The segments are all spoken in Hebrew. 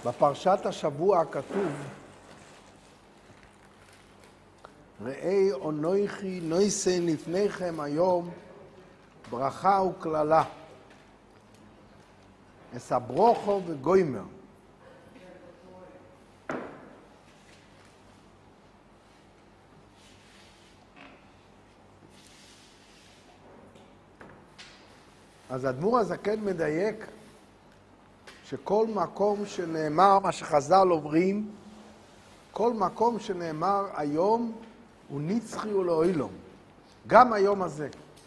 בפרשת השבוע כתוב, ראי אנוכי נושא לפניכם היום ברכה וכללה, אסברוכו וגוימר. אז האדמו"ר הזקן מדייק שכל מקום שנאמר, מה שחז"ל אומרים, כל מקום שנאמר היום הוא נצחי ולעולם, גם היום הזה.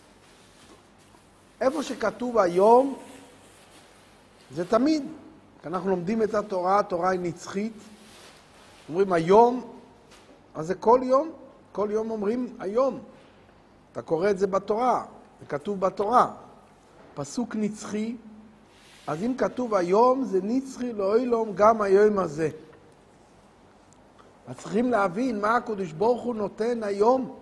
איפה שכתוב היום זה תמיד, כשאנחנו לומדים את התורה, התורה היא נצחית, אומרים היום, אז זה כל יום, כל יום אומרים היום. אתה קורא את זה בתורה, זה כתוב בתורה. פסוק נצחי, אז אם כתוב היום זה נצחי לעולם גם היום הזה. אז צריכים להבין מה הקדוש ברוך הוא נותן היום.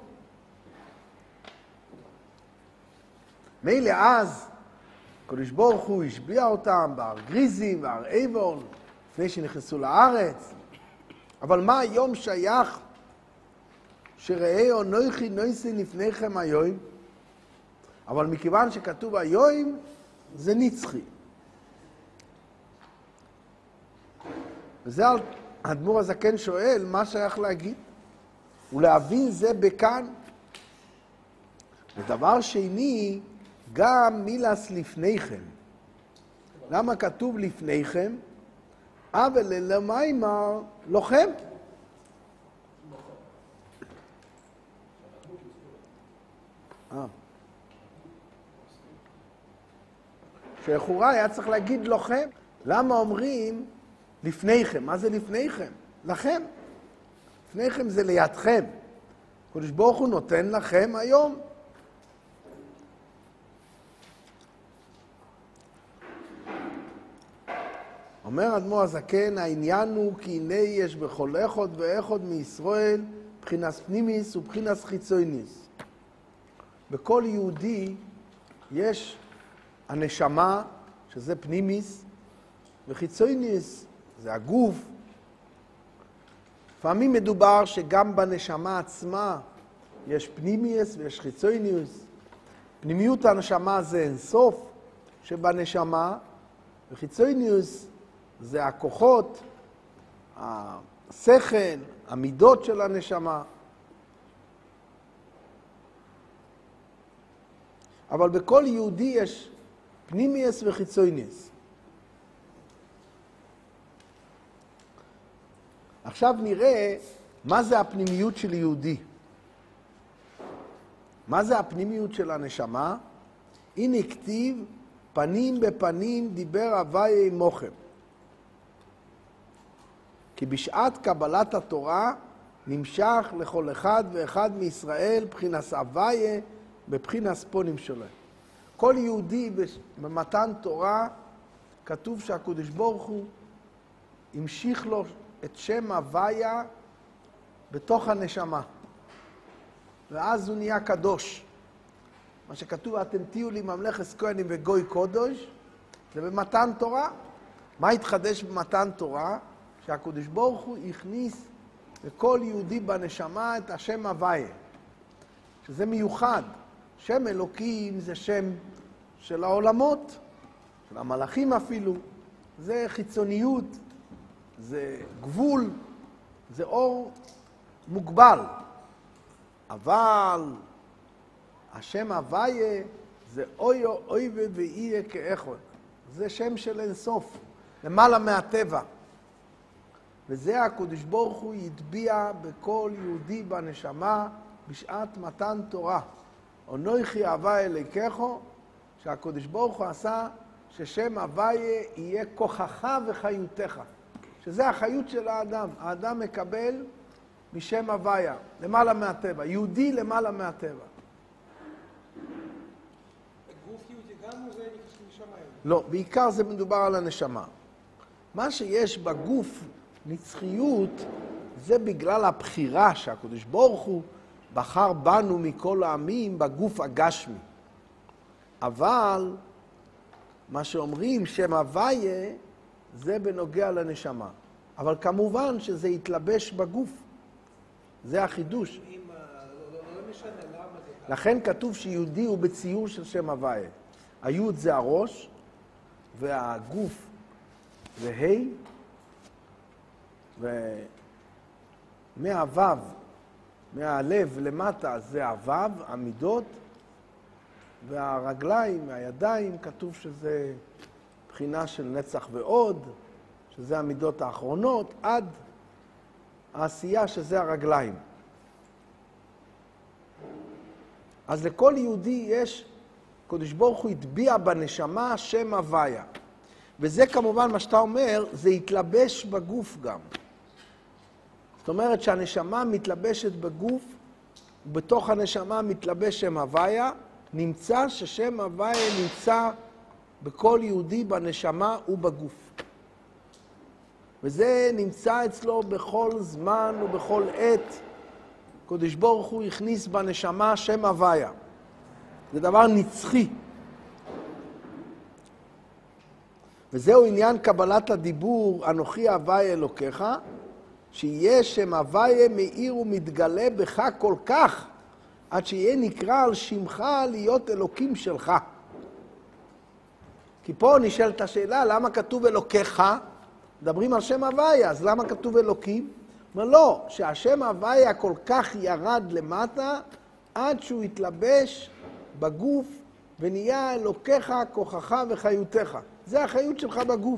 מילא אז הקדוש ברוך הוא השביע אותם בהר גריזים והר עיבון לפני שנכנסו לארץ, אבל מה היום שייך שראי אנוכי נושא לפניכם היום? אבל מכיוון שכתוב היום זה נצחי. וזה האדמו"ר הזקן שואל מה שייך להגיד ולהבין זה בכאן. ודבר שני, גם מילס לפניכם. למה כתוב לפניכם? אבל למיימר לוחם. שחורה היה צריך להגיד לוחם. למה אומרים לפניכם? מה זה לפניכם? לכם. לפניכם זה לידכם. הקדוש ברוך הוא נותן לכם היום. אומר אדמו"ר הזקן, העניין הוא כי הנה יש בכל אחד ואחד מישראל בחינת פנימיס ובחינת חיצוניס. בכל יהודי יש הנשמה, שזה פנימיס, וחיצוניס זה הגוף. לפעמים מדובר שגם בנשמה עצמה יש פנימיס ויש חיצוניס. פנימיות הנשמה זה אינסוף שבנשמה, וחיצוניס זה הכוחות, השכל, המידות של הנשמה. אבל בכל יהודי יש פנימיס וחיצוניס. עכשיו נראה מה זה הפנימיות של יהודי. מה זה הפנימיות של הנשמה? הנה כתיב, פנים בפנים דיבר הוויה עמכם. כי בשעת קבלת התורה נמשך לכל אחד ואחד מישראל בחינת הוויה בבחינת פונים שלו. כל יהודי במתן תורה כתוב שהקדוש ברוך הוא המשיך לו את שם הוויה בתוך הנשמה. ואז הוא נהיה קדוש. מה שכתוב, אתם תהיו לי ממלכת כהנים וגוי קודש, זה במתן תורה. מה התחדש במתן תורה? שהקדוש ברוך הוא הכניס לכל יהודי בנשמה את השם הוויה. שזה מיוחד. שם אלוקים זה שם של העולמות, של המלאכים אפילו. זה חיצוניות, זה גבול, זה אור מוגבל. אבל השם הוויה זה אוי אוי ואיה כאחד. זה שם של אינסוף, למעלה מהטבע. וזה הקדוש ברוך הוא יטביע בכל יהודי בנשמה בשעת מתן תורה. אנוכי הוויה אלוקיכו, שהקדוש ברוך הוא עשה ששם הוויה יהיה כוחך וחיותך. שזה החיות של האדם. האדם מקבל משם הוויה, למעלה מהטבע. יהודי למעלה מהטבע. גוף יהודי גם זה נשמה? לא, בעיקר זה מדובר על הנשמה. מה שיש בגוף נצחיות זה בגלל הבחירה שהקדוש ברוך הוא בחר בנו מכל העמים בגוף הגשמי. אבל מה שאומרים שם הוויה זה בנוגע לנשמה. אבל כמובן שזה יתלבש בגוף. זה החידוש. לא משנה למה זה. לכן כתוב שיהודי הוא בציור של שם הוויה. היוד זה הראש, והגוף זה ה', ומהוו, מהלב למטה זה הוו, המידות, והרגליים, הידיים, כתוב שזה בחינה של נצח ועוד, שזה המידות האחרונות, עד העשייה שזה הרגליים. אז לכל יהודי יש, קדוש ברוך הוא הטביע בנשמה שם הוויה. וזה כמובן מה שאתה אומר, זה יתלבש בגוף גם. זאת אומרת שהנשמה מתלבשת בגוף, ובתוך הנשמה מתלבש שם הוויה, נמצא ששם הוויה נמצא בכל יהודי בנשמה ובגוף. וזה נמצא אצלו בכל זמן ובכל עת. קדוש ברוך הוא הכניס בנשמה שם הוויה. זה דבר נצחי. וזהו עניין קבלת הדיבור, אנוכי הוויה אלוקיך, שיהיה שם הוויה מאיר ומתגלה בך כל כך, עד שיהיה נקרא על שמך להיות אלוקים שלך. כי פה נשאלת השאלה, למה כתוב אלוקיך? מדברים על שם הוויה, אז למה כתוב אלוקים? אומר לא, שהשם הוויה כל כך ירד למטה, עד שהוא התלבש בגוף, ונהיה אלוקיך, כוחך וחיותך. זה החיות שלך בגוף.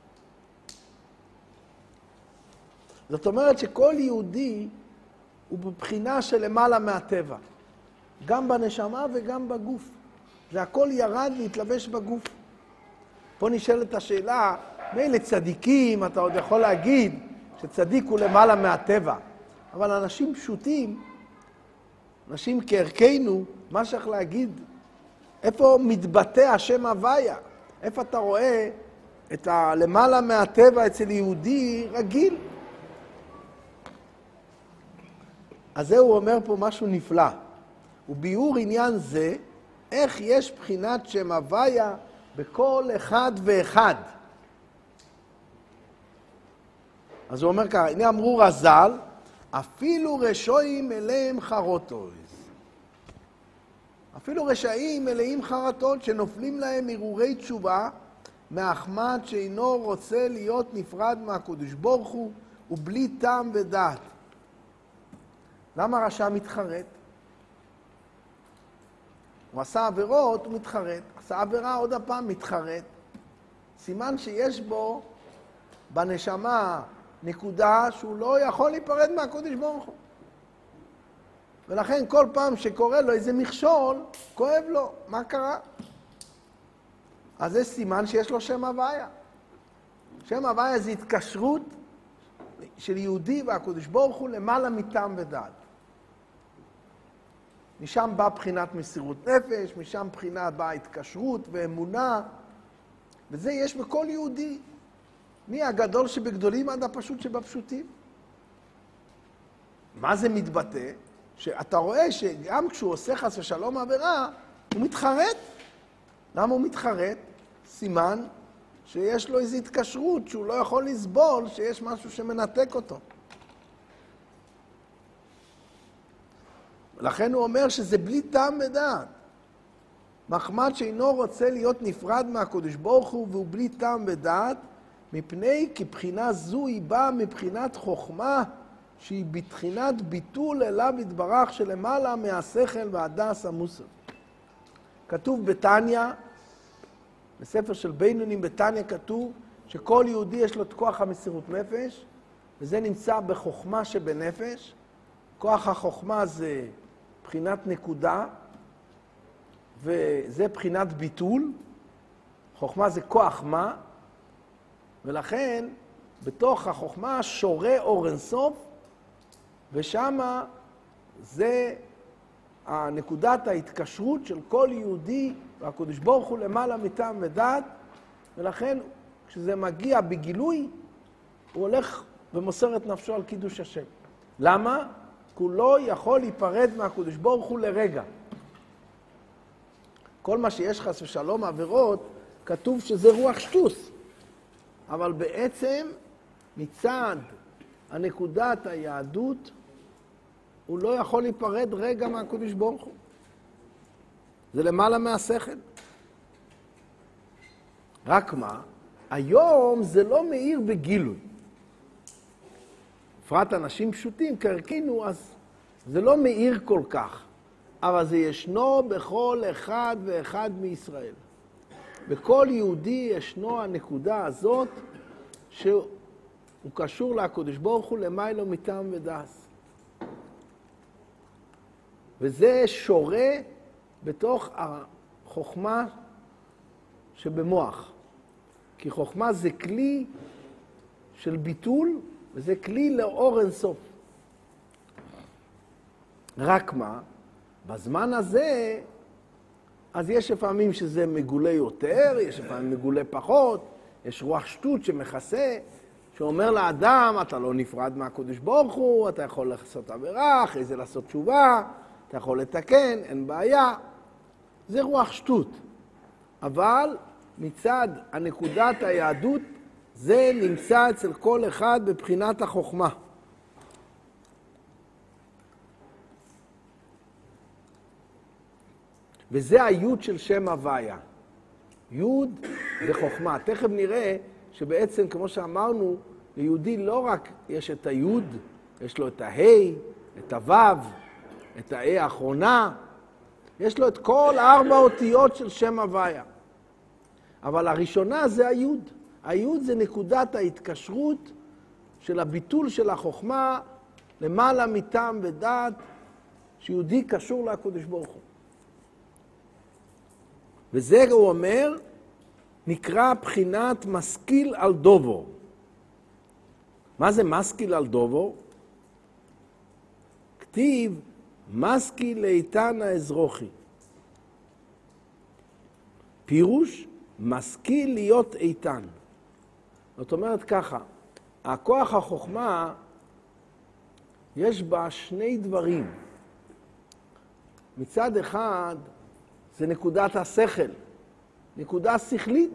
זאת אומרת שכל יהודי הוא בבחינה של למעלה מהטבע. גם בנשמה וגם בגוף. זה הכל ירד להתלבש בגוף. פה נשאלת השאלה, מילא צדיקים, אתה עוד יכול להגיד שצדיק הוא למעלה מהטבע. אבל אנשים פשוטים, אנשים כערכנו, מה שצריך להגיד, איפה מתבטא השם הוויה? איפה אתה רואה את הלמעלה מהטבע אצל יהודי רגיל? אז זה הוא אומר פה משהו נפלא. וביאור עניין זה, איך יש בחינת שם הוויה בכל אחד ואחד. אז הוא אומר ככה, הנה אמרו רז"ל, אפילו רשעים אליהם חרטות. אפילו רשעים מלאים חרטות שנופלים להם הרהורי תשובה מאחמד שאינו רוצה להיות נפרד מהקדוש ברוך הוא ובלי טעם ודעת. למה רשע מתחרט? הוא עשה עבירות, הוא מתחרט. עשה עבירה עוד הפעם, מתחרט. סימן שיש בו בנשמה נקודה שהוא לא יכול להיפרד מהקדוש ברוך הוא. ולכן כל פעם שקורה לו איזה מכשול, כואב לו. מה קרה? אז זה סימן שיש לו שם הוויה. שם הוויה זה התקשרות של יהודי והקדוש ברוך הוא למעלה מטעם ודעת. משם באה בחינת מסירות נפש, משם באה התקשרות ואמונה, וזה יש בכל יהודי. מי הגדול שבגדולים עד הפשוט שבפשוטים. מה זה מתבטא? שאתה רואה שגם כשהוא עושה חס ושלום עבירה, הוא מתחרט. למה הוא מתחרט? סימן שיש לו איזו התקשרות שהוא לא יכול לסבול, שיש משהו שמנתק אותו. לכן הוא אומר שזה בלי טעם ודעת. מחמד שאינו רוצה להיות נפרד מהקדוש ברוך הוא והוא בלי טעם ודעת, מפני כי בחינה זו היא באה מבחינת חוכמה, שהיא בבחינת ביטול אליו יתברך שלמעלה מהשכל והדס המוסר. כתוב בתניה, בספר של בינונים בתניה כתוב שכל יהודי יש לו את כוח המסירות נפש, וזה נמצא בחוכמה שבנפש. כוח החוכמה זה בחינת נקודה, וזה בחינת ביטול. חוכמה זה כוח מה, ולכן בתוך החוכמה שורה אור אינסוף, ושמה זה נקודת ההתקשרות של כל יהודי, והקדוש ברוך הוא למעלה מטעם ודעת, ולכן כשזה מגיע בגילוי, הוא הולך ומוסר את נפשו על קידוש השם. למה? כי הוא לא יכול להיפרד מהקדוש ברוך הוא לרגע. כל מה שיש חס ושלום עבירות, כתוב שזה רוח שטוס. אבל בעצם מצד הנקודת היהדות, הוא לא יכול להיפרד רגע מהקדוש ברוך הוא. זה למעלה מהשכל. רק מה? היום זה לא מאיר בגילוי. בפרט אנשים פשוטים, כערכנו, אז זה לא מאיר כל כך. אבל זה ישנו בכל אחד ואחד מישראל. בכל יהודי ישנו הנקודה הזאת שהוא קשור לקדוש ברוך הוא למיילו מטעם ודעת. וזה שורה בתוך החוכמה שבמוח. כי חוכמה זה כלי של ביטול, וזה כלי לאור אינסוף. רק מה? בזמן הזה, אז יש לפעמים שזה מגולה יותר, יש לפעמים מגולה פחות, יש רוח שטות שמכסה, שאומר לאדם, אתה לא נפרד מהקדוש ברוך הוא, אתה יכול לעשות עבירה, אחרי זה לעשות תשובה, אתה יכול לתקן, אין בעיה. זה רוח שטות. אבל מצד הנקודת היהדות, זה נמצא אצל כל אחד בבחינת החוכמה. וזה היוד של שם הוויה. יוד זה חוכמה. תכף נראה שבעצם, כמו שאמרנו, ליהודי לא רק יש את היוד, יש לו את ההי, את הוו, את ההי האחרונה, יש לו את כל 4 אותיות של שם הוויה. אבל הראשונה זה היוד. היוד זה נקודת ההתקשרות של הביטול של החוכמה למעלה מטעם ודעת, שיהודי קשור לקדוש ברוך הוא. וזה הוא אומר, נקרא בחינת משכיל על דובו. מה זה משכיל על דובו? כתיב, משכיל לאיתן האזרוחי. פירוש, משכיל להיות איתן. זאת אומרת ככה, הכוח החוכמה, יש בה 2 דברים. מצד אחד, זה נקודת השכל, נקודה שכלית.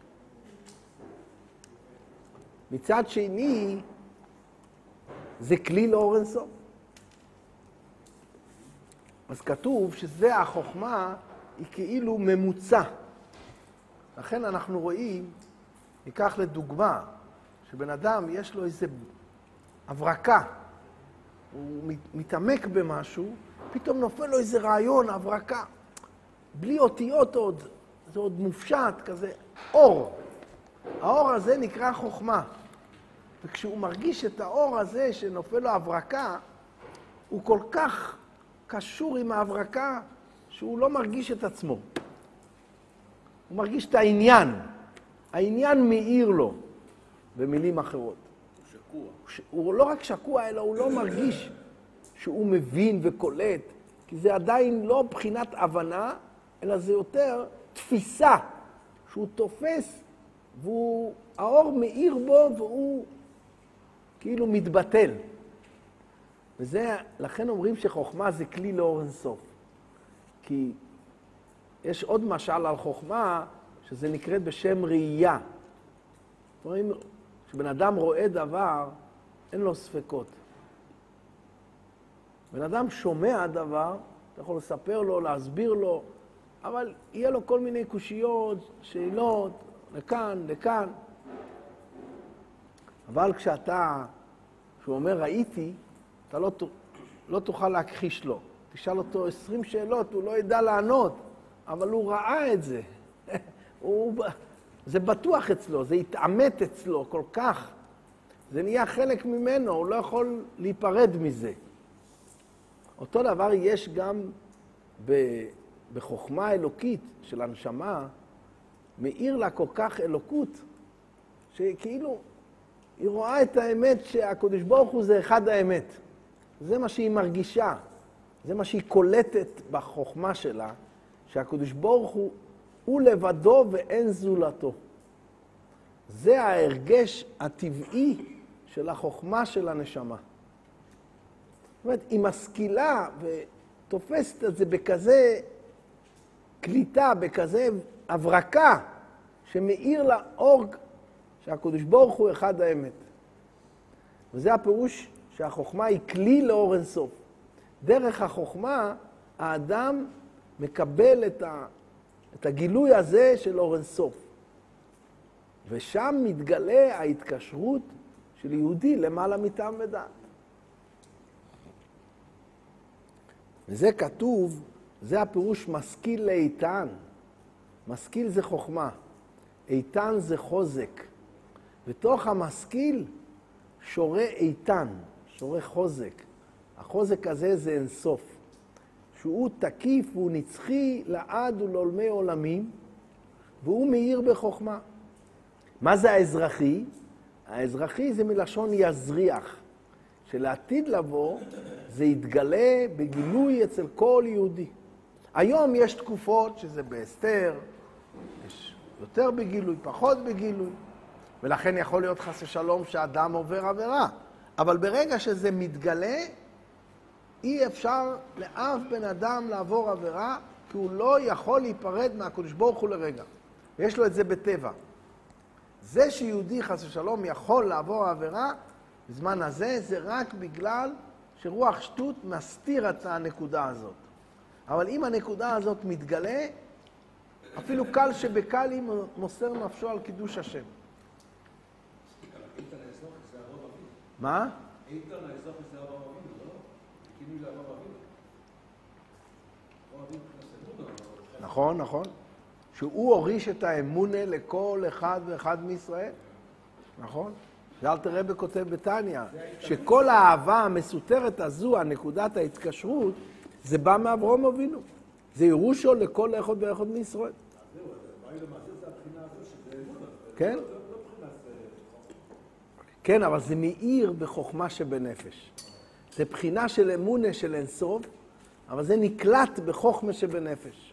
מצד שני, זה כלי לאור אינסוף. אז כתוב שזה החוכמה היא כאילו ממוצע. לכן אנחנו רואים, ניקח לדוגמה, שבן אדם יש לו איזה הברקה, הוא מתעמק במשהו, פתאום נופל לו איזה רעיון, הברקה. בלי אותיות עוד, זה עוד מופשט כזה, אור. האור הזה נקרא חוכמה. וכשהוא מרגיש את האור הזה שנופל לו הברקה, הוא כל כך קשור עם ההברקה, שהוא לא מרגיש את עצמו. הוא מרגיש את העניין. העניין מאיר לו, במילים אחרות. הוא שקוע. הוא לא רק שקוע, אלא הוא לא מרגיש שהוא מבין וקולט, כי זה עדיין לא בחינת הבנה, אלא זה יותר תפיסה, שהוא תופס, והאור מאיר בו, והוא כאילו מתבטל. וזה, לכן אומרים שחוכמה זה כלי לאור אינסוף. כי יש עוד משל על חוכמה, שזה נקראת בשם ראייה. אומרים, כשבן אדם רואה דבר, אין לו ספקות. בן אדם שומע דבר, אתה יכול לספר לו, להסביר לו, אבל יהיה לו כל מיני קושיות, שאלות, לכאן, לכאן. אבל כשהוא אומר ראיתי, אתה לא תוכל להכחיש לו. תשאל אותו 20 שאלות, הוא לא ידע לענות, אבל הוא ראה את זה. זה בטוח אצלו, זה התעמת אצלו כל כך. זה נהיה חלק ממנו, הוא לא יכול להיפרד מזה. אותו דבר יש גם בחוכמה האלוקית של הנשמה, מאיר לה כל כך אלוקות, שכאילו היא רואה את האמת שהקדוש ברוך הוא זה אחד האמת. זה מה שהיא מרגישה, זה מה שהיא קולטת בחוכמה שלה, שהקדוש ברוך הוא לבדו ואין זולתו. זה ההרגש הטבעי של החוכמה של הנשמה. זאת אומרת, היא משכילה ותופסת את זה בכזה קליטה, בכזה הברקה, שמאיר לה אור שהקדוש ברוך הוא אחד האמת. וזה הפירוש שהחוכמה היא כלי לאור אין סוף. דרך החוכמה האדם מקבל את הגילוי הזה של אור אין סוף. ושם מתגלה ההתקשרות של יהודי למעלה מטעם ודעת. וזה כתוב, זה הפירוש משכיל לאיתן. משכיל זה חוכמה, איתן זה חוזק. בתוך המשכיל שורה איתן, שורה חוזק. החוזק הזה זה אין סוף. שהוא תקיף והוא נצחי לעד ולעולמי עולמים, והוא מאיר בחוכמה. מה זה האזרחי? האזרחי זה מלשון יזריח, שלעתיד לבוא זה יתגלה בגילוי אצל כל יהודי. היום יש תקופות שזה בהסתר, יש יותר בגילוי, פחות בגילוי, ולכן יכול להיות חס ושלום שהאדם עובר עבירה. אבל ברגע שזה מתגלה, אי אפשר לאף בן אדם לעבור עבירה, כי הוא לא יכול להיפרד מהקדוש ברוך הוא לרגע. ויש לו את זה בטבע. זה שיהודי חס ושלום יכול לעבור עבירה, בזמן הזה זה רק בגלל שרוח שטות מסתיר את הנקודה הזאת. אבל אם הנקודה הזאת מתגלה, אפילו קל שבקל אם מוסר נפשו על קידוש השם. מה? איתן האזרח זה אברהם אבינו, לא? כינוי לאברהם אבינו. אברהם אבינו מבחינת אמונה. נכון, נכון. שהוא הוריש את האמונה לכל אחד ואחד מישראל. נכון? זה אלתר רבי כותב בתניא, שכל האהבה המסותרת הזו, הנקודת ההתקשרות, זה בא מאברהם אבינו. זה ירושו לכל אחד ואחד מישראל. זהו, מה היא למעשה זה הבחינה הזו שזה אמונה. כן? לא מבחינת כן, אבל זה מאיר בחוכמה שבנפש. זה בחינה של אמונה של אינסוף, אבל זה נקלט בחוכמה שבנפש.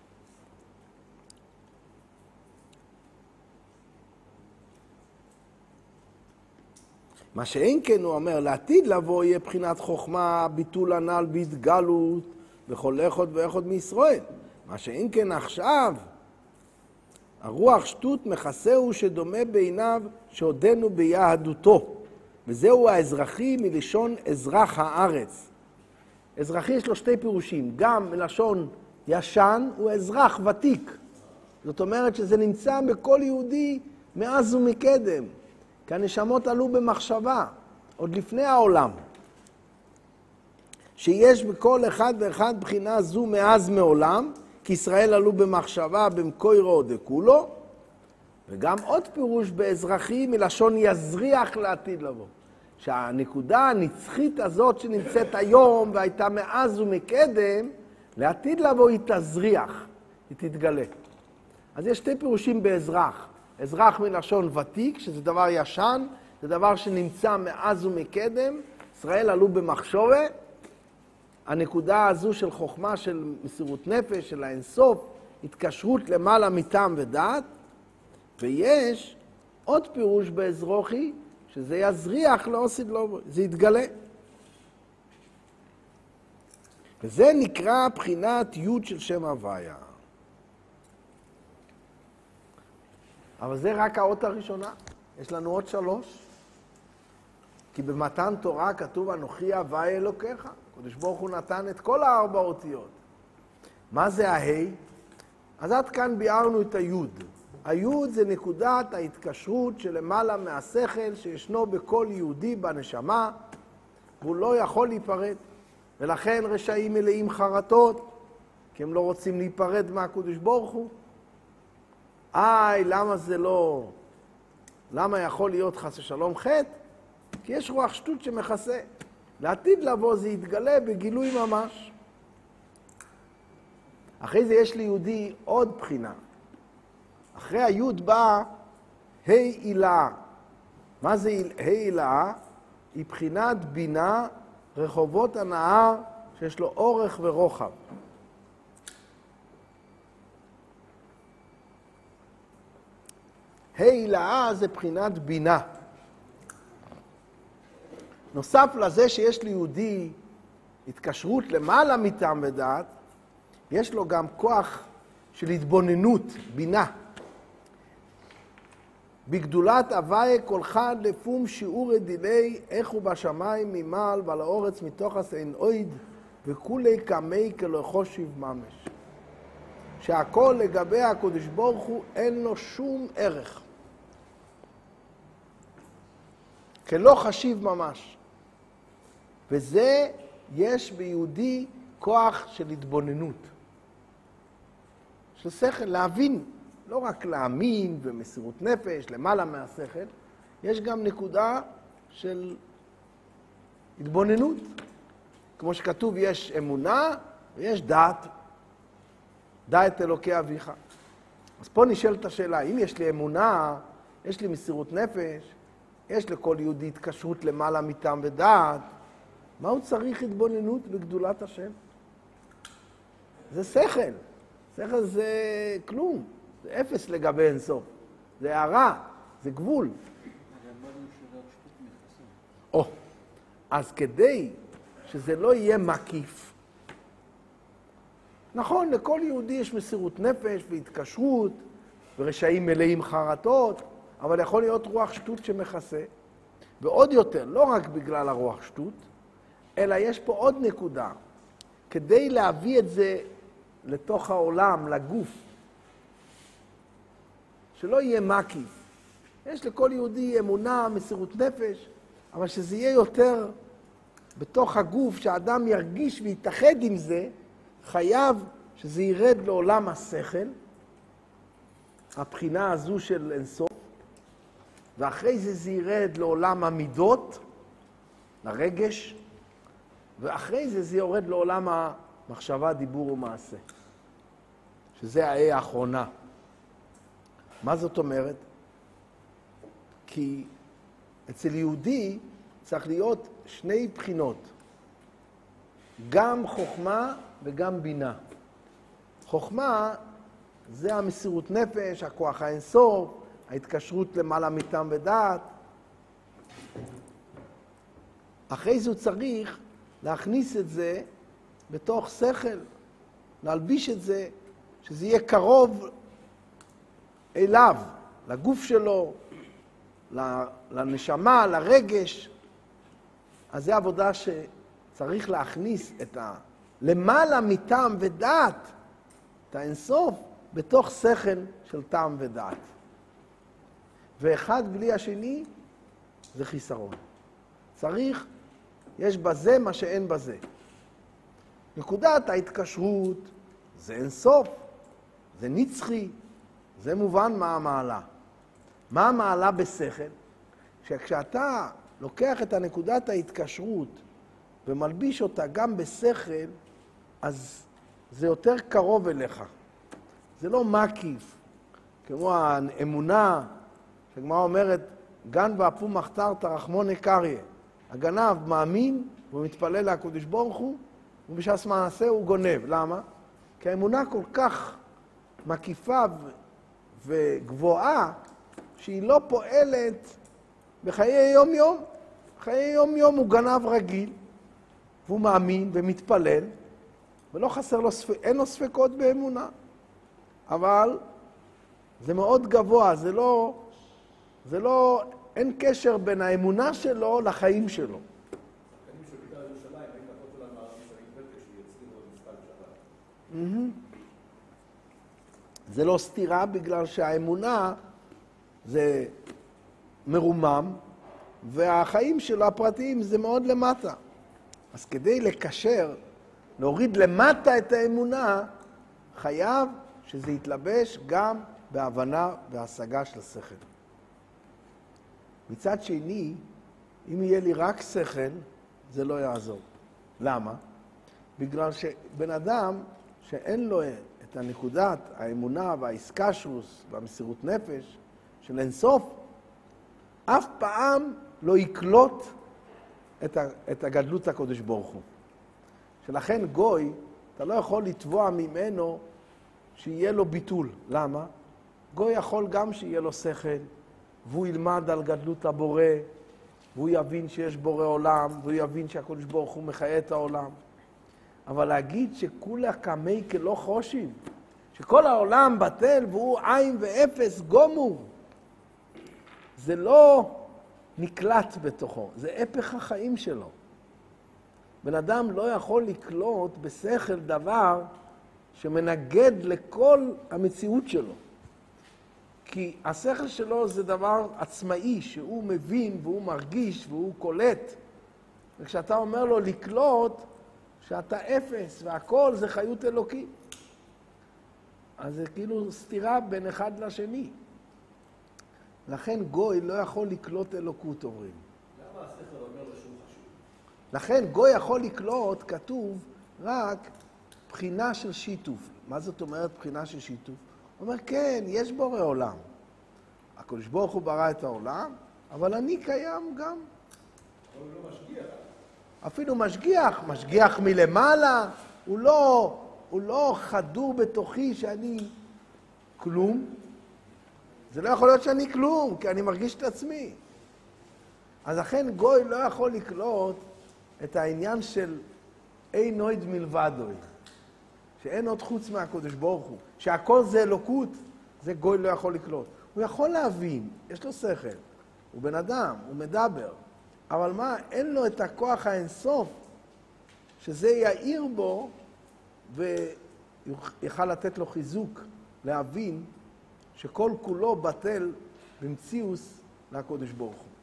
מה שאין כן, הוא אומר, לעתיד לבוא יהיה בחינת חוכמה, ביטול הנ"ל בהתגלות, בכל אחד ואחד מישראל. מה שאין כן עכשיו, הרוח שטות מכסהו שדומה בעיניו שעודנו ביהדותו. וזהו האזרחי מלשון אזרח הארץ. אזרחי יש לו שתי פירושים, גם מלשון ישן הוא אזרח ותיק. זאת אומרת שזה נמצא בכל יהודי מאז ומקדם. כי הנשמות עלו במחשבה, עוד לפני העולם. שיש בכל אחד ואחד בחינה זו מאז מעולם, כי ישראל עלו במחשבה במקוירו דכולו, וגם עוד פירוש באזרחי מלשון יזריח לעתיד לבוא. שהנקודה הנצחית הזאת שנמצאת היום והייתה מאז ומקדם, לעתיד לבוא היא תזריח, היא תתגלה. אז יש שתי פירושים באזרח. אזרח מלשון ותיק, שזה דבר ישן, זה דבר שנמצא מאז ומקדם, ישראל עלו במחשבה, הנקודה הזו של חוכמה, של מסירות נפש, של האינסוף, התקשרות למעלה מטעם ודעת, ויש עוד פירוש באזרחי, שזה יזריח לעוסיד לא, זה יתגלה. וזה נקרא בחינת י' של שם הוויה. אבל זה רק האות הראשונה. יש לנו עוד 3. כי במתן תורה כתוב אנוכי הוויה אלוקיך. הקדוש ברוך הוא נתן את כל 4 אותיות. מה זה ההי? אז עד כאן ביארנו את היוד. היוד זה נקודת ההתקשרות שלמעלה מהשכל שישנו בכל יהודי בנשמה, והוא לא יכול להיפרד. ולכן רשעים מלאים חרטות, כי הם לא רוצים להיפרד מהקדוש ברוך הוא. למה זה לא... למה יכול להיות חס ושלום חטא? כי יש רוח שטות שמכסה. לעתיד לבוא זה יתגלה בגילוי ממש. אחרי זה יש ליהודי עוד בחינה. אחרי היוד בא ה' הילה. מה זה ה' הילה? היא בחינת בינה רחובות הנהר שיש לו אורך ורוחב. ה' הילה זה בחינת בינה. נוסף לזה שיש ליהודי התקשרות למעלה מטעם ודעת, יש לו גם כוח של התבוננות, בינה. בגדולת הוויה כל חד לפום שיעור דילי איך הוא בשמיים ממעל ועל האורץ מתוך הסין אויד וכולי כמי כלא חושיב ממש. שהכל לגבי הקדוש ברוך הוא אין לו שום ערך. כלא חשיב ממש. וזה יש ביהודי כוח של התבוננות. של שכל, להבין. לא רק להאמין ומסירות נפש, למעלה מהשכל, יש גם נקודה של התבוננות. כמו שכתוב, יש אמונה ויש דעת. דעת אלוקי אביך. אז פה נשאלת השאלה, אם יש לי אמונה, יש לי מסירות נפש, יש לכל יהודי התקשרות למעלה מטעם ודעת, מה הוא צריך התבוננות בגדולת השם? זה שכל. שכל זה כלום. זה אפס לגבי אינסוף. זה הערה, זה גבול. אז כדי שזה לא יהיה מקיף, נכון, לכל יהודי יש מסירות נפש והתקשרות, ורשעים מלאים חרטות, אבל יכול להיות רוח שטות שמכסה. ועוד יותר, לא רק בגלל הרוח שטות, אלא יש פה עוד נקודה. כדי להביא את זה לתוך העולם, לגוף, שלא יהיה מקיף. יש לכל יהודי אמונה, מסירות נפש, אבל שזה יהיה יותר בתוך הגוף, שהאדם ירגיש ויתאחד עם זה, חייב שזה ירד לעולם השכל, הבחינה הזו של אינסוף, ואחרי זה זה ירד לעולם המידות, לרגש, ואחרי זה זה יורד לעולם המחשבה, דיבור ומעשה, שזה האי האחרונה. מה זאת אומרת? כי אצל יהודי צריך להיות שני בחינות, גם חוכמה וגם בינה. חוכמה זה המסירות נפש, הכוח האינסוף, ההתקשרות למעלה מטעם ודעת. אחרי זה הוא צריך להכניס את זה בתוך שכל, להלביש את זה, שזה יהיה קרוב אליו, לגוף שלו, לנשמה, לרגש. אז זה עבודה שצריך להכניס את למעלה מטעם ודעת, את האינסוף, בתוך שכל של טעם ודעת. ואחד בלי השני זה חיסרון. צריך, יש בזה מה שאין בזה. נקודת ההתקשרות זה אינסוף, זה נצחי, זה מובן מה המעלה. מה המעלה בשכל? שכשאתה לוקח את הנקודת ההתקשרות ומלביש אותה גם בשכל, אז זה יותר קרוב אליך. זה לא מקיף, כמו האמונה, שגמרא אומרת, גן ואפו מחתרת רחמוני קריה. הגנב מאמין והוא מתפלל לקדוש ברוך הוא, ובשעת מעשה הוא גונב. למה? כי האמונה כל כך מקיפה וגבוהה, שהיא לא פועלת בחיי יום-יום. בחיי יום-יום הוא גנב רגיל, והוא מאמין ומתפלל, ולא חסר לו, אין לו ספקות באמונה. אבל זה מאוד גבוה, זה לא, אין קשר בין האמונה שלו לחיים שלו. זה לא סתירה, בגלל שהאמונה זה מרומם, והחיים שלו הפרטיים זה מאוד למטה. אז כדי לקשר, להוריד למטה את האמונה, חייב שזה יתלבש גם בהבנה והשגה של השכל. מצד שני, אם יהיה לי רק שכל, זה לא יעזור. למה? בגלל שבן אדם שאין לו את הנקודת, האמונה והאיסקשרוס והמסירות נפש של אינסוף, אף פעם לא יקלוט את הגדלות הקדוש ברוך הוא. שלכן גוי, אתה לא יכול לתבוע ממנו שיהיה לו ביטול. למה? גוי יכול גם שיהיה לו שכל, והוא ילמד על גדלות הבורא, והוא יבין שיש בורא עולם, והוא יבין שהקדוש ברוך הוא מחיה את העולם. אבל להגיד שכולה כמי כלא חושים, שכל העולם בטל והוא עין ואפס גומור, זה לא נקלט בתוכו, זה הפך החיים שלו. בן אדם לא יכול לקלוט בשכל דבר שמנגד לכל המציאות שלו. כי השכל שלו זה דבר עצמאי, שהוא מבין והוא מרגיש והוא קולט. וכשאתה אומר לו לקלוט, שאתה אפס והכל זה חיות אלוקית. אז זה כאילו סתירה בין אחד לשני. לכן גוי לא יכול לקלוט אלוקות, אומרים. למה השכל אומר לו שהוא חשוב? לכן גוי יכול לקלוט, כתוב, רק בחינה של שיתוף. מה זאת אומרת בחינה של שיתוף? הוא אומר, כן, יש בורא עולם. הקדוש ברוך הוא ברא את העולם, אבל אני קיים גם. הוא לא משגיח. אפילו משגיח מלמעלה, הוא לא חדור בתוכי שאני כלום. זה לא יכול להיות שאני כלום, כי אני מרגיש את עצמי. אז לכן גוי לא יכול לקלוט את העניין של אין עוד מלבדוי, שאין עוד חוץ מהקדוש ברוך הוא, שהכל זה אלוקות, זה גוי לא יכול לקלוט. הוא יכול להבין, יש לו שכל, הוא בן אדם, הוא מדבר, אבל מה, אין לו את הכוח האינסוף, שזה יאיר בו ויוכל לתת לו חיזוק, להבין שכל כולו בטל במציאוס לקדוש ברוך הוא.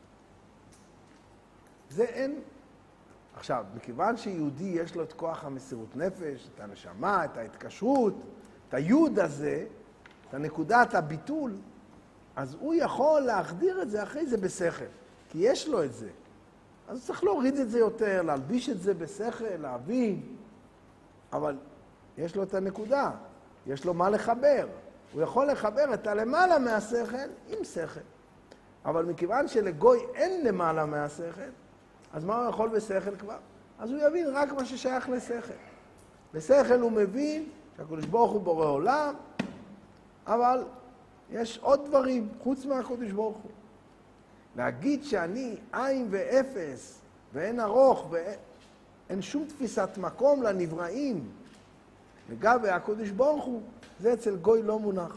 זה אין. עכשיו, מכיוון שיהודי יש לו את כוח המסירות נפש, את הנשמה, את ההתקשרות, את היוד הזה, את הנקודת הביטול, אז הוא יכול להחדיר את זה אחרי זה בשכל, כי יש לו את זה. אז צריך להוריד את זה יותר, להלביש את זה בשכל, להבין, אבל יש לו את הנקודה, יש לו מה לחבר. הוא יכול לחבר את הלמעלה מהשכל עם שכל. אבל מכיוון שלגוי אין למעלה מהשכל, אז מה הוא יכול בשכל כבר? אז הוא יבין רק מה ששייך לשכל. בשכל הוא מבין שהקדוש ברוך הוא בורא עולם, אבל יש עוד דברים חוץ מהקדוש ברוך הוא. להגיד שאני עין ואפס ואין ארוך ואין שום תפיסת מקום לנבראים לגבי הקדוש ברוך הוא, זה אצל גוי לא מונח.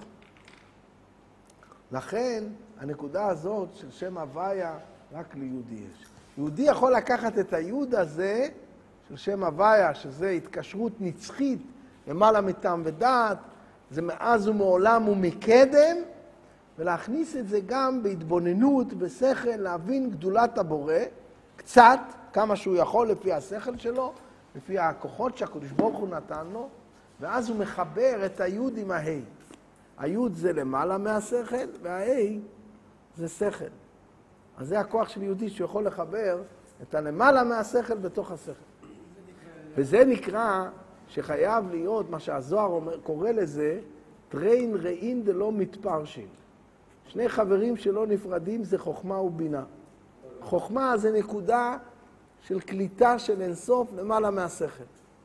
לכן הנקודה הזאת של שם הוויה רק ליהודי יש. יהודי יכול לקחת את היוד הזה של שם הוויה, שזה התקשרות נצחית למעלה מטעם ודעת, זה מאז ומעולם ומקדם, ולהכניס את זה גם בהתבוננות, בשכל, להבין גדולת הבורא, קצת, כמה שהוא יכול לפי השכל שלו, לפי הכוחות שהקדוש ברוך הוא נתן לו, ואז הוא מחבר את היוד עם ההי. היוד זה למעלה מהשכל, וההי זה שכל. אז זה הכוח של יהודי שיכול לחבר את הלמעלה מהשכל בתוך השכל. וזה נקרא שחייב להיות, מה שהזוהר קורא לזה, טריין ראין דלא מתפרשים. שני חברים שלא נפרדים זה חוכמה ובינה. חוכמה זה נקודה של קליטה של אינסוף למעלה מהשכל.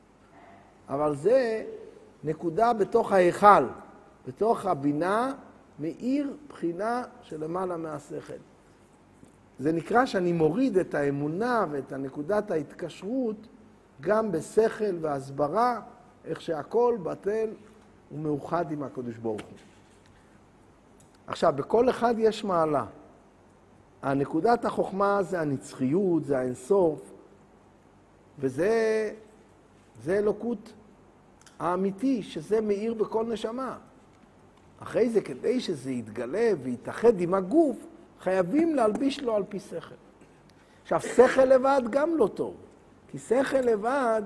אבל זה נקודה בתוך ההיכל, בתוך הבינה, מאיר בחינה של למעלה מהשכל. זה נקרא שאני מוריד את האמונה ואת הנקודת ההתקשרות גם בשכל והסברה, איך שהכל בטל ומאוחד עם הקדוש ברוך הוא. עכשיו, בכל אחד יש מעלה. הנקודת החוכמה זה הנצחיות, זה האינסוף, וזה אלוקות האמיתי, שזה מאיר בכל נשמה. אחרי זה, כדי שזה יתגלה ויתאחד עם הגוף, חייבים להלביש לו על פי שכל. עכשיו, שכל לבד גם לא טוב, כי שכל לבד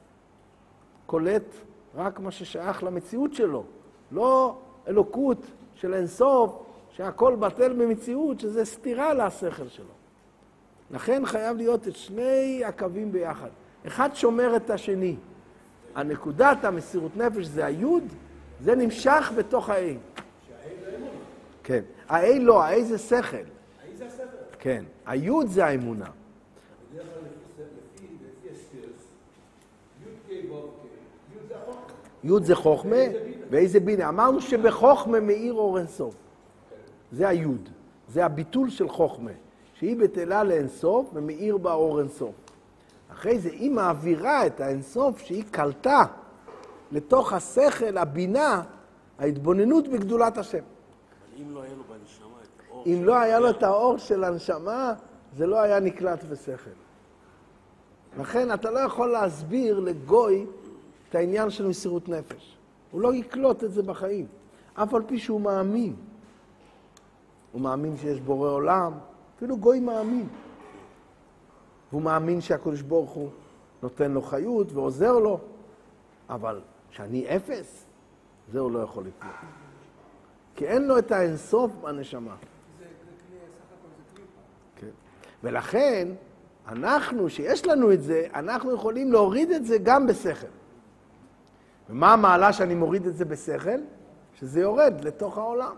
קולט רק מה ששייך למציאות שלו, לא אלוקות של אינסוף, שהכל בטל במציאות, שזה סתירה לשכל שלו. לכן חייב להיות את שני הקווים ביחד. אחד שומר את השני. הנקודת המסירות נפש זה היוד, זה נמשך בתוך האי. שהאי לא אמונה. כן. האי לא, האי זה שכל. האי זה השכל. כן. היוד זה האמונה. בדרך כלל לפי הספירס, יוד קי בוב קי, יוד זה החוכמה. יוד זה חוכמה, ואיזה בינה. אמרנו שבחוכמה מאיר אור אינסוף. זה היוד. זה הביטול של חוכמה, שהיא בטלה לאינסוף ומאיר בה אור אינסוף. אחרי זה היא מעבירה את האינסוף שהיא קלטה לתוך השכל, הבינה, ההתבוננות בגדולת השם. אבל אם לא היה לו בנשמה את אם לא היה לו את האור של הנשמה, זה לא היה נקלט בשכל. לכן אתה לא יכול להסביר לגוי את העניין של מסירות נפש. הוא לא יקלוט את זה בחיים. אף על פי שהוא מאמין. הוא מאמין שיש בורא עולם. אפילו גוי מאמין. והוא מאמין שהקדוש ברוך הוא נותן לו חיות ועוזר לו. אבל שאני אפס, זה הוא לא יכול לקלוט. כי אין לו את האינסוף בנשמה. זה כלי, סך הכל זה כלי. כן. ולכן, אנחנו, שיש לנו את זה, אנחנו יכולים להוריד את זה גם בשכל. ומה המעלה שאני מוריד את זה בשכל? שזה יורד לתוך העולם.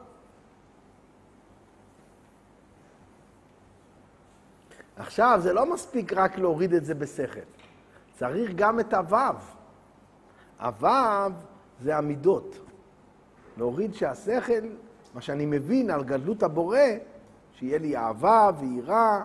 עכשיו, זה לא מספיק רק להוריד את זה בשכל. צריך גם את הוו. הוו זה המידות. להוריד שהשכל, מה שאני מבין על גדלות הבורא, שיהיה לי אהבה ויראה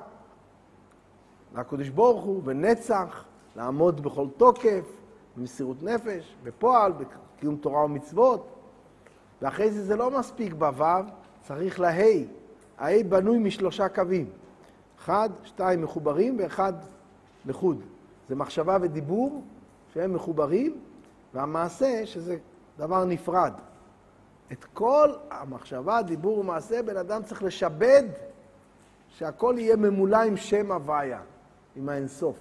לקדוש ברוך הוא, ונצח, לעמוד בכל תוקף, במסירות נפש, בפועל, בקיום תורה ומצוות. ואחרי זה זה לא מספיק בוו, צריך להי. ההי בנוי משלושה קווים. 1, 2 מחוברים ואחד לחוד. זה מחשבה ודיבור שהם מחוברים, והמעשה שזה דבר נפרד. את כל המחשבה, דיבור ומעשה, בן אדם צריך לשבד שהכל יהיה ממולא עם שם הוויה, עם האינסוף.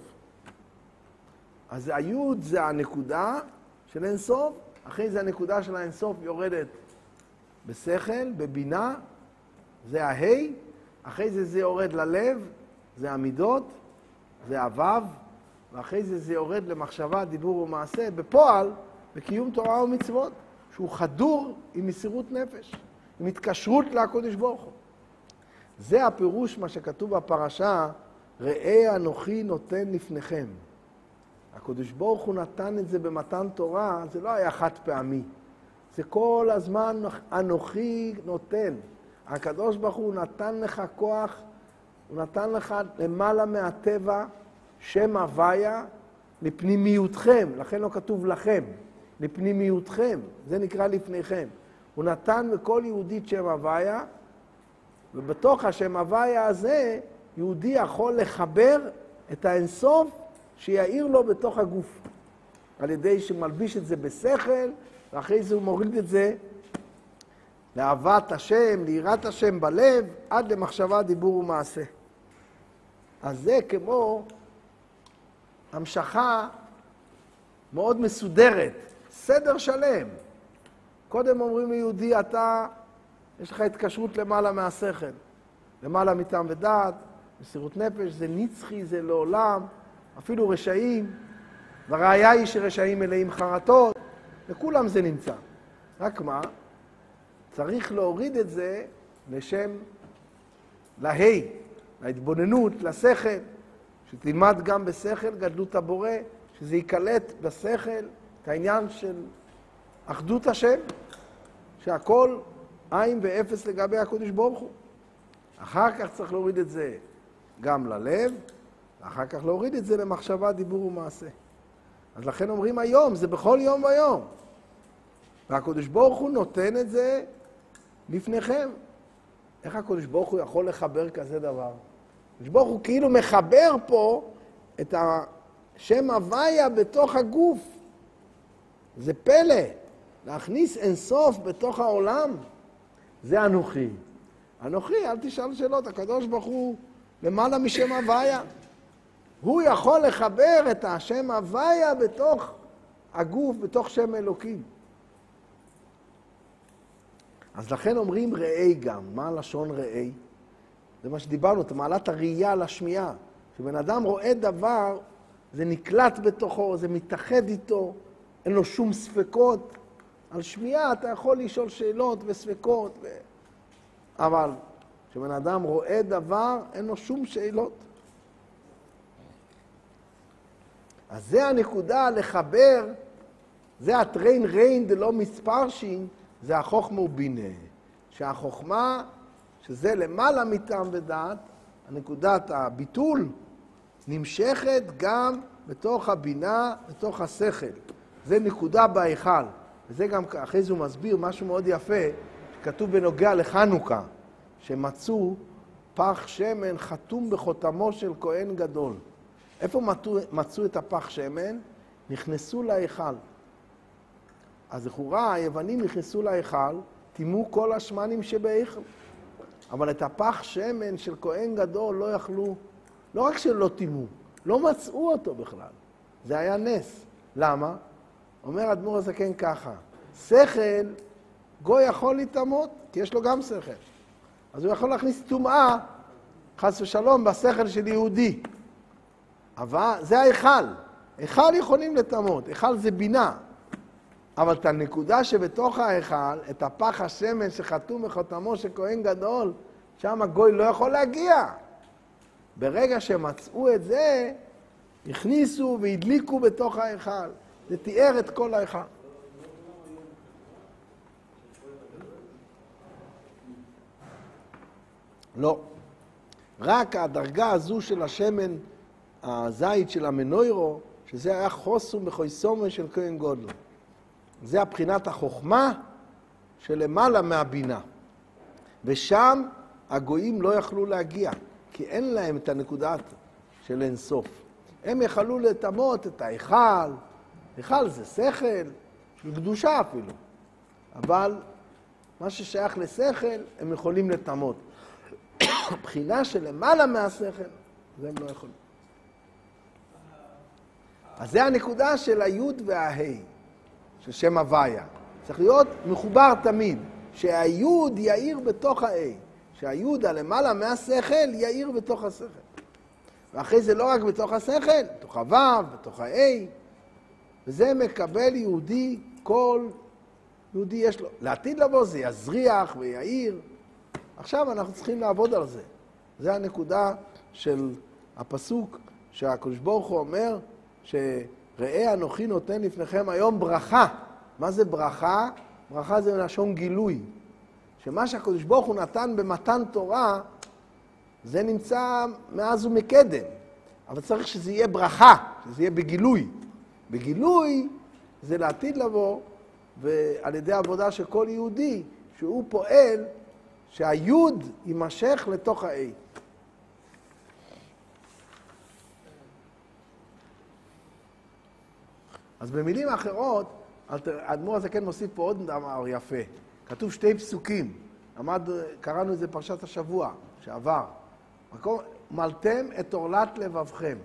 אז היוד זה הנקודה של אינסוף, אחרי זה הנקודה של האינסוף יורדת בשכל, בבינה, זה ההי, אחרי זה זה יורד ללב, זה המידות, זה הוו, ואחרי זה זה יורד למחשבה, דיבור ומעשה, בפועל, בקיום תורה ומצוות, שהוא חדור עם מסירות נפש, עם התקשרות לקדוש ברוך הוא. זה הפירוש מה שכתוב בפרשה, ראה אנוכי נותן לפניכם. הקדוש ברוך הוא נתן את זה במתן תורה, זה לא היה חד פעמי. זה כל הזמן אנוכי נותן. הקדוש ברוך הוא נתן לך כוח, הוא נתן לך למעלה מהטבע, שם הוויה, לפנימיותכם, לכן לא כתוב לכם, לפנימיותכם, זה נקרא לפניכם. הוא נתן בכל יהודית שם הוויה, ובתוך השם הוויה הזה, יהודי יכול לחבר את האינסוף שיעיר לו בתוך הגוף. על ידי שמלביש את זה בשכל, ואחרי זה הוא מוריד את זה לאהבת השם, ליראת השם בלב, עד למחשבה, דיבור ומעשה. אז זה כמו המשכה מאוד מסודרת, סדר שלם. קודם אומרים ליהודי, אתה, יש לך התקשרות למעלה מהשכל, למעלה מטעם ודעת, מסירות נפש, זה נצחי, זה לעולם, אפילו רשעים, והראיה היא שרשעים מלאים חרטות, לכולם זה נמצא. רק מה? צריך להוריד את זה לשם, להי, להתבוננות, לשכל, שתלמד גם בשכל גדלות הבורא, שזה יקלט בשכל את העניין של אחדות השם, שהכל עין ואפס לגבי הקדוש ברוך הוא. אחר כך צריך להוריד את זה גם ללב, ואחר כך להוריד את זה למחשבה, דיבור ומעשה. אז לכן אומרים היום, זה בכל יום ויום. והקדוש ברוך הוא נותן את זה לפניכם. איך הקדוש ברוך הוא יכול לחבר כזה דבר? הקדוש ברוך הוא כאילו מחבר פה את השם הוויה בתוך הגוף. זה פלא. להכניס אינסוף בתוך העולם, זה אנוכי. אנוכי, אל תשאל שאלות, הקדוש ברוך הוא למעלה משם הוויה. הוא יכול לחבר את השם הוויה בתוך הגוף, בתוך שם אלוקים. אז לכן אומרים ראי גם. מה לשון ראי? זה מה שדיברנו, את מעלת הראייה לשמיעה. כשבן אדם רואה דבר, זה נקלט בתוכו, זה מתאחד איתו, אין לו שום ספקות. על שמיעה אתה יכול לשאול שאלות וספקות, אבל כשבן אדם רואה דבר, אין לו שום שאלות. אז זה הנקודה לחבר, זה הטריין ריין דלא מספרשין, זה החוכמה ובינה. שהחוכמה, שזה למעלה מטעם ודעת, הנקודת הביטול, נמשכת גם בתוך הבינה, בתוך השכל. זה נקודה בהיכל. וזה גם אחרי זה הוא מסביר משהו מאוד יפה, שכתוב בנוגע לחנוכה. שמצאו פח שמן חתום בחותמו של כהן גדול. איפה מצאו את הפח שמן? נכנסו להיכל. אז לכאורה היוונים נכנסו להיכל, טימו כל השמנים שבהיכל. אבל את הפח שמן של כהן גדול לא יכלו, לא רק שלא טימו, לא מצאו אותו בכלל. זה היה נס. למה? אומר אדמו"ר הזקן ככה, שכל, גוי יכול לטמות, כי יש לו גם שכל. אז הוא יכול להכניס טומאה, חס ושלום, בשכל של יהודי. אבל זה ההיכל. היכל יכולים לטמות, היכל זה בינה. אבל את הנקודה שבתוך ההיכל, את הפח השמן שחתום בחותמו של כהן גדול, שם הגוי לא יכול להגיע. ברגע שמצאו את זה, הכניסו והדליקו בתוך ההיכל. זה תיאר את כל ההיכל. לא. רק הדרגה הזו של השמן, הזית של המנוירו, שזה היה חוסום בחויסומו של כהן גודל. זה הבחינת החוכמה שלמעלה מהבינה. ושם הגויים לא יכלו להגיע, כי אין להם את הנקודה של אינסוף. הם יכלו לטמות את ההיכל, היכל זה שכל, של קדושה אפילו. אבל מה ששייך לשכל, הם יכולים לטמות. בחינה שלמעלה מהשכל, זה הם לא יכולים. אז זה הנקודה של היוד וההי, של שם הוויה. צריך להיות מחובר תמיד, שהיוד יאיר בתוך ההי, שהיוד הלמעלה מהשכל יאיר בתוך השכל. ואחרי זה לא רק בתוך השכל, בתוך הוו, בתוך ההי, וזה מקבל יהודי, כל יהודי יש לו. לעתיד לבוא זה יזריח ויעיר. עכשיו אנחנו צריכים לעבוד על זה. זה הנקודה של הפסוק שהקדוש ברוך הוא אומר, שראה אנוכי נותן לפניכם היום ברכה. מה זה ברכה? ברכה זה לשון גילוי. שמה שהקדוש ברוך הוא נתן במתן תורה, זה נמצא מאז ומקדם. אבל צריך שזה יהיה ברכה, שזה יהיה בגילוי. בגילוי זה לעתיד לבוא, ועל ידי עבודה של כל יהודי, שהוא פועל שהיוד יימשך לתוך האי. אז במילים אחרות, האדמו"ר הזקן מוסיף פה עוד דבר יפה. כתוב שתי פסוקים. קראנו את זה פרשת השבוע, שעבר. מלתם את עורלת לבבכם.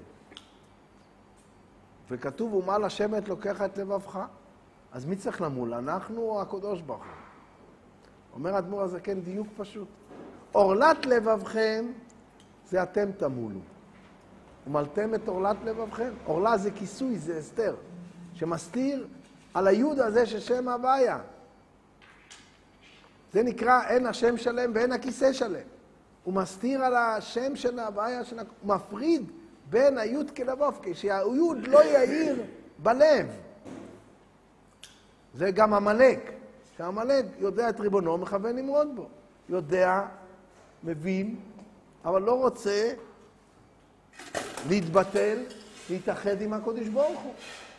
וכתוב, ומל השם את לוקח את לבבך. אז מי צריך למול? אנחנו או הקדוש ברוך הוא? אומר האדמו"ר הזקן דיוק פשוט. עורלת לבבכם זה אתם תמולו. ומלתם את עורלת לבבכם. עורלה זה כיסוי, זה הסתר, שמסתיר על היוד הזה של שם הוויה. זה נקרא אין השם שלם ואין הכיסא שלם. הוא מסתיר על השם של ההוויה, הוא מפריד בין היוד כלבובקי, שהיוד לא יאיר בלב. זה גם המלאק. שהמלאק יודע את ריבונו, מכוון למרוד בו. יודע, מבין, אבל לא רוצה להתבטל, להתאחד עם הקדוש ברוך הוא.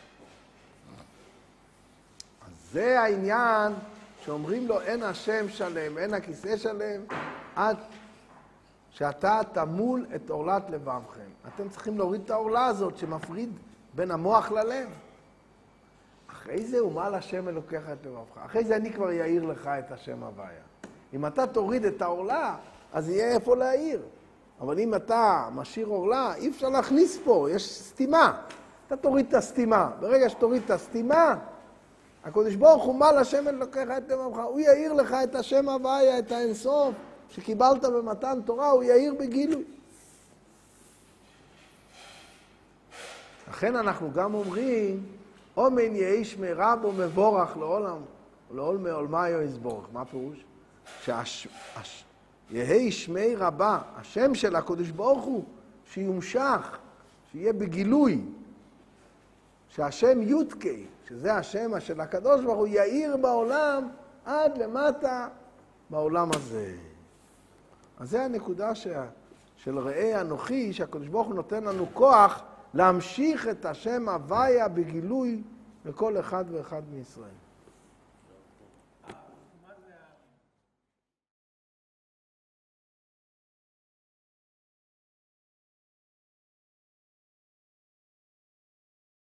אז זה העניין שאומרים לו אין השם שלם, אין הכיסא שלם, עד שאתה תמול את עורלת לבבכם. אתם צריכים להוריד את העורלה הזאת שמפריד בין המוח ללב. אחרי זה הוא מעל השם אלוקיך את לבבך. אחרי זה אני כבר יאיר לך את השם הוויה. אם אתה תוריד את העורלה, אז יהיה איפה להאיר. אבל אם אתה משאיר עורלה, אי אפשר להכניס פה, יש סתימה. אתה תוריד את הסתימה. ברגע שתוריד את הסתימה, הקדוש ברוך הוא מעל השם אלוקיך את לבבך. הוא יאיר לך את השם הוויה, את האינסוף, שקיבלת במתן תורה, הוא יאיר בגילוי. לכן אנחנו גם אומרים, אומן יהי שמי רב ומבורך לעולם, לעולמי עולמיו יסבורך. מה הפירוש? יהי שמי רבה, השם של הקדוש ברוך הוא, שיומשך, שיהיה בגילוי. שהשם יודקי, שזה השם של הקדוש ברוך הוא, יאיר בעולם עד למטה בעולם הזה. אז זה הנקודה של ראה אנוכי, שהקדוש ברוך הוא נותן לנו כוח להמשיך את השם הוויה בגילוי לכל אחד ואחד מישראל.